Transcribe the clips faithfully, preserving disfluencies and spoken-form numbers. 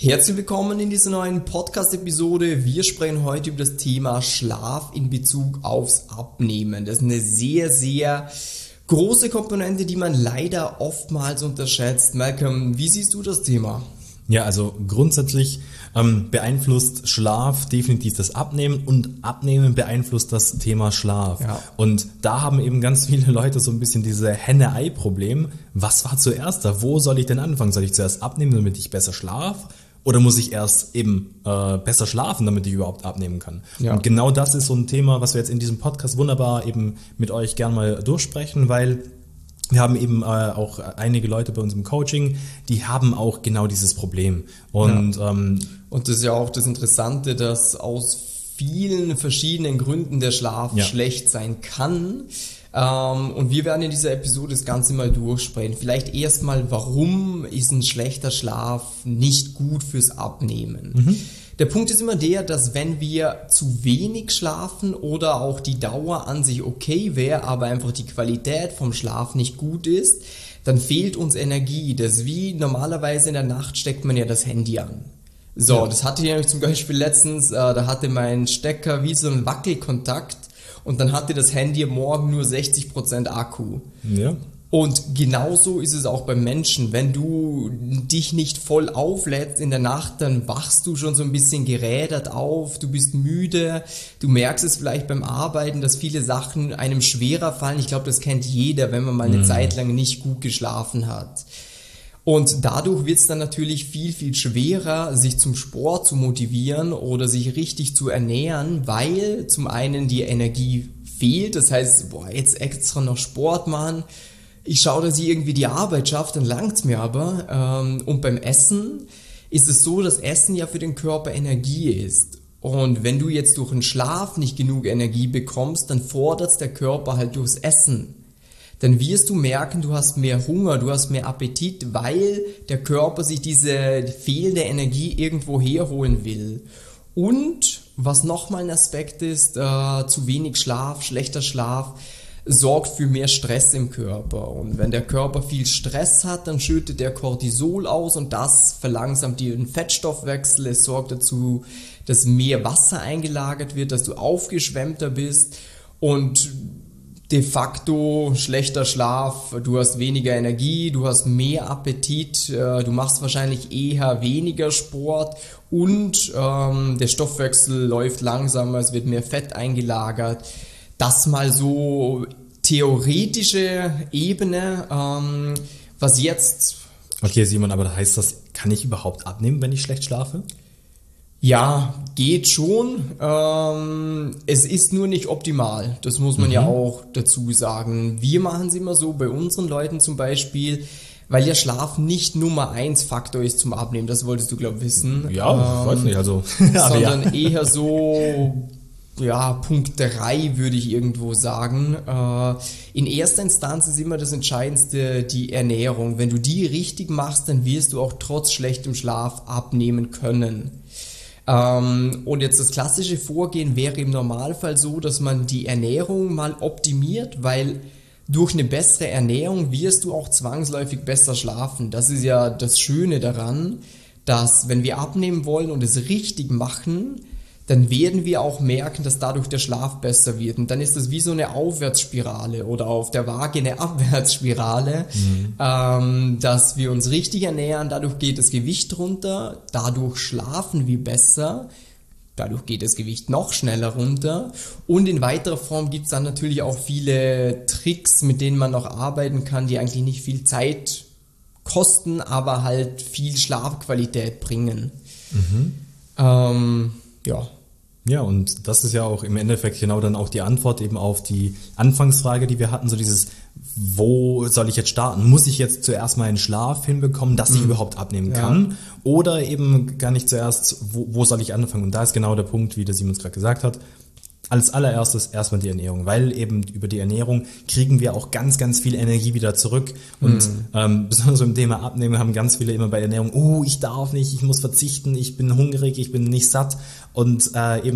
Herzlich willkommen in dieser neuen Podcast-Episode. Wir sprechen heute über das Thema Schlaf in Bezug aufs Abnehmen. Das ist eine sehr, sehr große Komponente, die man leider oftmals unterschätzt. Malcolm, wie siehst du das Thema? Ja, also grundsätzlich ähm, beeinflusst Schlaf definitiv das Abnehmen und Abnehmen beeinflusst das Thema Schlaf. Ja. Und da haben eben ganz viele Leute so ein bisschen diese Henne-Ei-Problem. Was war zuerst da? Wo soll ich denn anfangen? Soll ich zuerst abnehmen, damit ich besser schlafe? Oder muss ich erst eben äh, besser schlafen, damit ich überhaupt abnehmen kann? Ja. Und genau das ist so ein Thema, was wir jetzt in diesem Podcast wunderbar eben mit euch gern mal durchsprechen, weil wir haben eben äh, auch einige Leute bei uns im Coaching, die haben auch genau dieses Problem. Und, ja. ähm, Und das ist ja auch das Interessante, dass aus vielen verschiedenen Gründen der Schlaf ja. schlecht sein kann. Ähm, und wir werden in dieser Episode das Ganze mal durchsprechen. Vielleicht erstmal, warum ist ein schlechter Schlaf nicht gut fürs Abnehmen? Mhm. Der Punkt ist immer der, dass wenn wir zu wenig schlafen oder auch die Dauer an sich okay wäre, aber einfach die Qualität vom Schlaf nicht gut ist, dann fehlt uns Energie. Das ist wie normalerweise in der Nacht steckt man ja das Handy an. So, ja. Das hatte ich nämlich zum Beispiel letztens, äh, da hatte mein Stecker wie so ein Wackelkontakt und dann hatte das Handy morgen nur sechzig Prozent Akku. Ja. Und genauso ist es auch beim Menschen. Wenn du dich nicht voll auflädst in der Nacht, dann wachst du schon so ein bisschen gerädert auf, du bist müde, du merkst es vielleicht beim Arbeiten, dass viele Sachen einem schwerer fallen. Ich glaube, das kennt jeder, wenn man mal eine mhm. Zeit lang nicht gut geschlafen hat. Und dadurch wird es dann natürlich viel, viel schwerer, sich zum Sport zu motivieren oder sich richtig zu ernähren, weil zum einen die Energie fehlt. Das heißt, boah, jetzt extra noch Sport machen. Ich schaue, dass ich irgendwie die Arbeit schaffe, dann langt's mir aber. Und beim Essen ist es so, dass Essen ja für den Körper Energie ist. Und wenn du jetzt durch den Schlaf nicht genug Energie bekommst, dann fordert der Körper halt durchs Essen. Dann wirst du merken, du hast mehr Hunger, du hast mehr Appetit, weil der Körper sich diese fehlende Energie irgendwo herholen will. Und was nochmal ein Aspekt ist, äh, zu wenig Schlaf, schlechter Schlaf, sorgt für mehr Stress im Körper. Und wenn der Körper viel Stress hat, dann schüttet der Cortisol aus und das verlangsamt den Fettstoffwechsel. Es sorgt dazu, dass mehr Wasser eingelagert wird, dass du aufgeschwemmter bist und de facto schlechter Schlaf, du hast weniger Energie, du hast mehr Appetit, du machst wahrscheinlich eher weniger Sport und ähm, der Stoffwechsel läuft langsamer, es wird mehr Fett eingelagert. Das mal so theoretische Ebene, ähm, was jetzt... Okay, Simon, aber heißt das, kann ich überhaupt abnehmen, wenn ich schlecht schlafe? Ja, geht schon. Ähm, es ist nur nicht optimal. Das muss man mhm. ja auch dazu sagen. Wir machen es immer so bei unseren Leuten zum Beispiel, weil ja Schlaf nicht Nummer eins Faktor ist zum Abnehmen. Das wolltest du, glaube ich, wissen. Ja, ähm, weiß nicht. Also, sondern ja. eher so... Ja, Punkt drei würde ich irgendwo sagen. Äh, in erster Instanz ist immer das Entscheidendste die Ernährung. Wenn du die richtig machst, dann wirst du auch trotz schlechtem Schlaf abnehmen können. Ähm, und jetzt das klassische Vorgehen wäre im Normalfall so, dass man die Ernährung mal optimiert, weil durch eine bessere Ernährung wirst du auch zwangsläufig besser schlafen. Das ist ja das Schöne daran, dass wenn wir abnehmen wollen und es richtig machen, dann werden wir auch merken, dass dadurch der Schlaf besser wird. Und dann ist das wie so eine Aufwärtsspirale oder auf der Waage eine Abwärtsspirale, mhm. ähm, dass wir uns richtig ernähren, dadurch geht das Gewicht runter, dadurch schlafen wir besser, dadurch geht das Gewicht noch schneller runter. Und in weiterer Form gibt es dann natürlich auch viele Tricks, mit denen man noch arbeiten kann, die eigentlich nicht viel Zeit kosten, aber halt viel Schlafqualität bringen. Mhm. Ähm, ja. Ja, und das ist ja auch im Endeffekt genau dann auch die Antwort eben auf die Anfangsfrage, die wir hatten, so dieses, wo soll ich jetzt starten? Muss ich jetzt zuerst mal einen Schlaf hinbekommen, dass ich mhm. überhaupt abnehmen ja. kann? Oder eben gar nicht zuerst, wo, wo soll ich anfangen? Und da ist genau der Punkt, wie der Simon gerade gesagt hat, als allererstes erstmal die Ernährung, weil eben über die Ernährung kriegen wir auch ganz, ganz viel Energie wieder zurück und mhm. ähm, besonders beim Thema Abnehmen haben ganz viele immer bei der Ernährung, oh, ich darf nicht, ich muss verzichten, ich bin hungrig, ich bin nicht satt und äh, eben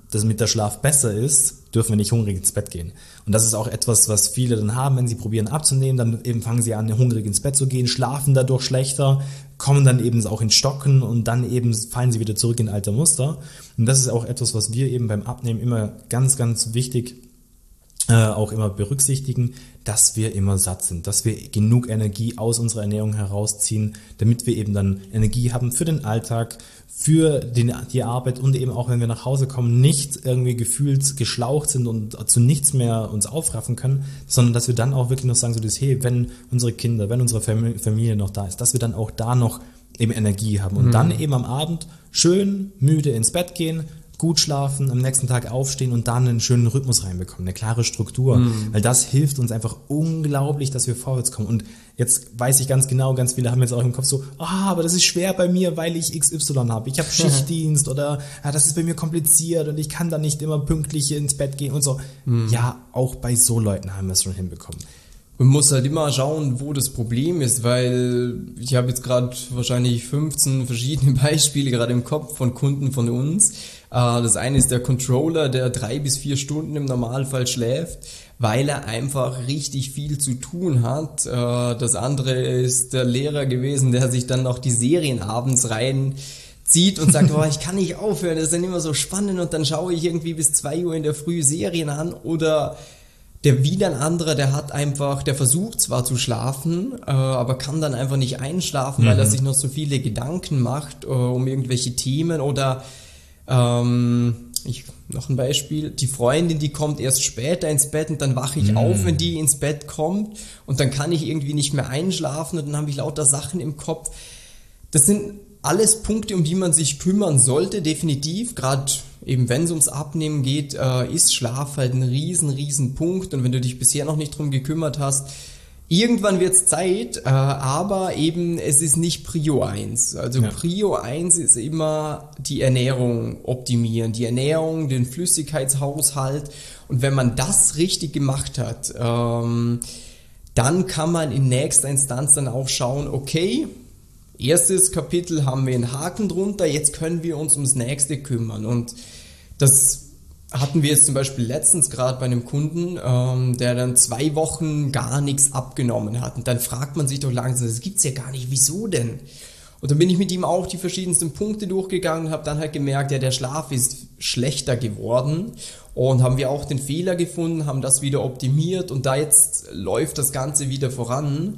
das mit der Schlaf besser ist, dürfen wir nicht hungrig ins Bett gehen. Und das ist auch etwas, was viele dann haben, wenn sie probieren abzunehmen, dann eben fangen sie an, hungrig ins Bett zu gehen, schlafen dadurch schlechter, kommen dann eben auch ins Stocken und dann eben fallen sie wieder zurück in alte Muster. Und das ist auch etwas, was wir eben beim Abnehmen immer ganz, ganz wichtig äh, auch immer berücksichtigen, dass wir immer satt sind, dass wir genug Energie aus unserer Ernährung herausziehen, damit wir eben dann Energie haben für den Alltag, für den, die Arbeit und eben auch, wenn wir nach Hause kommen, nicht irgendwie gefühlt geschlaucht sind und zu nichts mehr uns aufraffen können, sondern dass wir dann auch wirklich noch sagen, so das, hey, wenn unsere Kinder, wenn unsere Familie noch da ist, dass wir dann auch da noch eben Energie haben und mhm. dann eben am Abend schön müde ins Bett gehen, gut schlafen, am nächsten Tag aufstehen und dann einen schönen Rhythmus reinbekommen, eine klare Struktur, mhm. weil das hilft uns einfach unglaublich, dass wir vorwärts kommen. Und jetzt weiß ich ganz genau, ganz viele haben jetzt auch im Kopf so, ah, aber das ist schwer bei mir, weil ich X Y habe. Ich habe Schichtdienst oder ja, das ist bei mir kompliziert und ich kann da nicht immer pünktlich ins Bett gehen und so. Mhm. Ja, auch bei so Leuten haben wir es schon hinbekommen. Man muss halt immer schauen, wo das Problem ist, weil ich habe jetzt gerade wahrscheinlich fünfzehn verschiedene Beispiele gerade im Kopf von Kunden von uns. Das eine ist der Controller, der drei bis vier Stunden im Normalfall schläft, weil er einfach richtig viel zu tun hat. Das andere ist der Lehrer gewesen, der sich dann noch die Serien abends rein zieht und sagt, oh, ich kann nicht aufhören, das ist dann immer so spannend und dann schaue ich irgendwie bis zwei Uhr in der Früh Serien an. Oder der wieder ein anderer, der hat einfach, der versucht zwar zu schlafen, äh, aber kann dann einfach nicht einschlafen, mhm. weil er sich noch so viele Gedanken macht äh, um irgendwelche Themen. Oder ähm, ich noch ein Beispiel, die Freundin, die kommt erst später ins Bett und dann wache ich mhm. auf, wenn die ins Bett kommt und dann kann ich irgendwie nicht mehr einschlafen und dann habe ich lauter Sachen im Kopf. Das sind alles Punkte, um die man sich kümmern sollte, definitiv. Gerade eben, wenn es ums Abnehmen geht, äh, ist Schlaf halt ein riesen, riesen Punkt. Und wenn du dich bisher noch nicht drum gekümmert hast, irgendwann wird es Zeit, äh, aber eben es ist nicht Prio eins. Also ja. Prio eins ist immer die Ernährung optimieren, die Ernährung, den Flüssigkeitshaushalt. Und wenn man das richtig gemacht hat, ähm, dann kann man in nächster Instanz dann auch schauen, okay, erstes Kapitel haben wir einen Haken drunter, jetzt können wir uns ums nächste kümmern. Und das hatten wir jetzt zum Beispiel letztens gerade bei einem Kunden, ähm, der dann zwei Wochen gar nichts abgenommen hat. Und dann fragt man sich doch langsam, das gibt's ja gar nicht, wieso denn? Und dann bin ich mit ihm auch die verschiedensten Punkte durchgegangen und habe dann halt gemerkt, ja, der Schlaf ist schlechter geworden. Und haben wir auch den Fehler gefunden, haben das wieder optimiert und da jetzt läuft das Ganze wieder voran.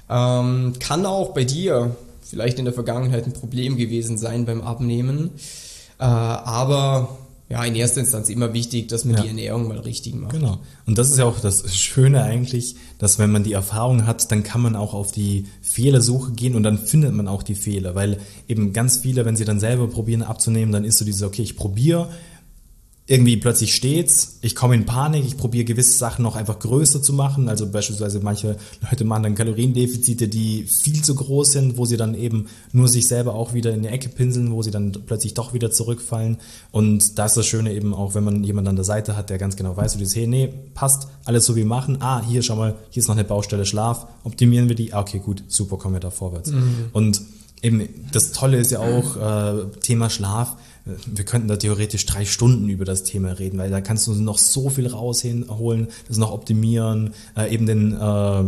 Ähm, kann auch bei dir vielleicht in der Vergangenheit ein Problem gewesen sein beim Abnehmen. Äh, aber ja, in erster Instanz immer wichtig, dass man ja. die Ernährung mal richtig macht. Genau. Und das ist ja auch das Schöne eigentlich, dass wenn man die Erfahrung hat, dann kann man auch auf die Fehlersuche gehen und dann findet man auch die Fehler. Weil eben ganz viele, wenn sie dann selber probieren abzunehmen, dann ist so dieses, okay, ich probiere, irgendwie plötzlich steht's, ich komme in Panik, ich probiere gewisse Sachen noch einfach größer zu machen, also beispielsweise manche Leute machen dann Kaloriendefizite, die viel zu groß sind, wo sie dann eben nur sich selber auch wieder in die Ecke pinseln, wo sie dann plötzlich doch wieder zurückfallen und da ist das Schöne eben auch, wenn man jemanden an der Seite hat, der ganz genau weiß, wie das, hey, nee, passt, alles so wie wir machen, ah, hier, schau mal, hier ist noch eine Baustelle Schlaf, optimieren wir die, ah, okay, gut, super, kommen wir da vorwärts. Mhm. Und eben, das Tolle ist ja auch, äh, Thema Schlaf, wir könnten da theoretisch drei Stunden über das Thema reden, weil da kannst du noch so viel rausholen, das noch optimieren, äh, eben den, äh,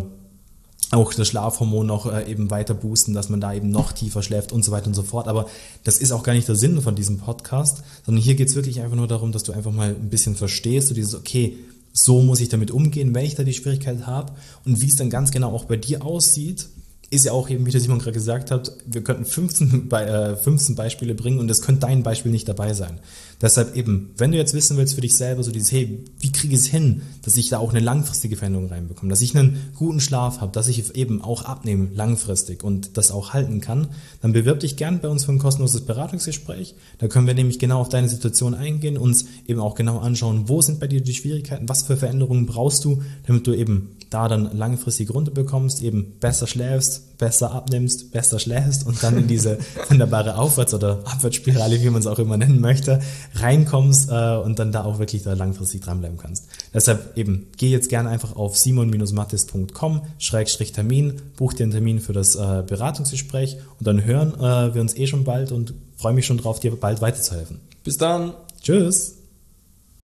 auch das Schlafhormon noch äh, eben weiter boosten, dass man da eben noch tiefer schläft und so weiter und so fort. Aber das ist auch gar nicht der Sinn von diesem Podcast, sondern hier geht es wirklich einfach nur darum, dass du einfach mal ein bisschen verstehst, so dieses, okay, so muss ich damit umgehen, wenn ich da die Schwierigkeit habe und wie es dann ganz genau auch bei dir aussieht, ist ja auch eben, wie der Simon gerade gesagt hat, wir könnten fünfzehn, Be- äh, fünfzehn Beispiele bringen und es könnte dein Beispiel nicht dabei sein. Deshalb eben, wenn du jetzt wissen willst für dich selber, so dieses, hey, wie kriege ich es hin, dass ich da auch eine langfristige Veränderung reinbekomme, dass ich einen guten Schlaf habe, dass ich eben auch abnehme langfristig und das auch halten kann, dann bewirb dich gern bei uns für ein kostenloses Beratungsgespräch. Da können wir nämlich genau auf deine Situation eingehen, uns eben auch genau anschauen, wo sind bei dir die Schwierigkeiten, was für Veränderungen brauchst du, damit du eben da dann langfristig runterbekommst, eben besser schläfst, besser abnimmst, besser schläfst und dann in diese wunderbare Aufwärts- oder Abwärtsspirale, wie man es auch immer nennen möchte, reinkommst äh, und dann da auch wirklich da langfristig dranbleiben kannst. Deshalb eben, geh jetzt gerne einfach auf simon mattes punkt com Schrägstrich Termin, buch dir einen Termin für das äh, Beratungsgespräch und dann hören äh, wir uns eh schon bald und freue mich schon drauf, dir bald weiterzuhelfen. Bis dann. Tschüss.